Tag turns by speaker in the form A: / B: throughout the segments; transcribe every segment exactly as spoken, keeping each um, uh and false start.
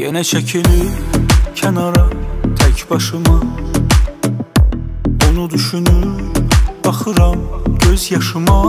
A: Yenə çəkilir kənara tək başıma, onu düşünür baxıram göz yaşıma.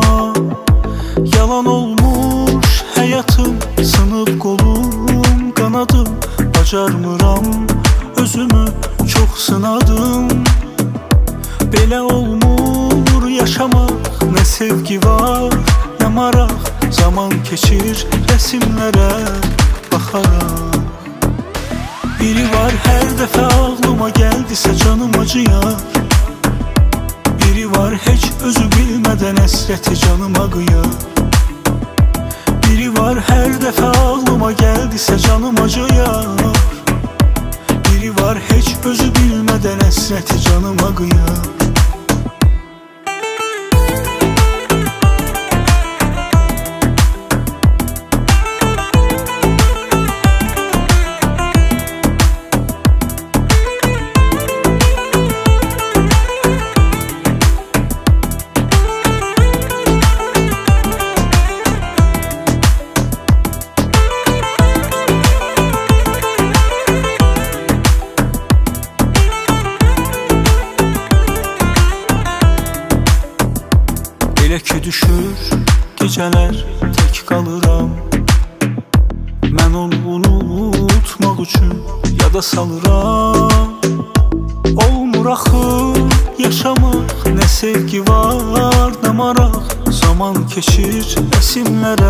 A: Yalan olmuş həyatım, sınıb qolum, qanadım, bacarmıram özümü, çox sınadım. Belə olmur yaşamaq, nə sevgi var, nə maraq. Zaman keçir rəsimlərə baxaraq. Biri var hər dəfə ağlıma gəldisə canım acıyar. Biri var heç özü bilmədən əsrəti canıma qıyar. Biri var hər dəfə ağlıma gəldisə canım acıyar. Biri var heç özü bilmədən əsrəti canıma qıyar. Elə ki düşür gecələr tək qalıram, mən onu unutmaq üçün yada salıram. Olmur axı yaşamaq, nə sevgi var, nə maraq. Zaman keçir rəsimlərə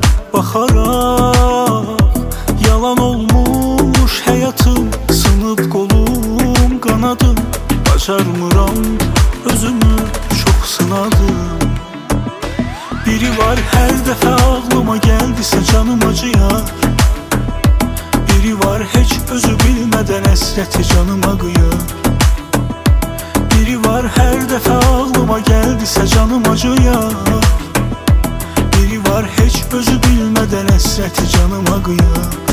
A: baxaraq. Yalan olmuş həyatım, sınıb qolum, qanadım, bacarmıram özümü, çox sınadım. Biri var hər dəfə ağlıma gəldisə canım acıyar. Biri var heç özü bilmədən əsrəti canıma qıyar. Biri var hər dəfə ağlıma gəldisə canım acıyar. Biri var heç özü bilmədən əsrəti canıma qıyar.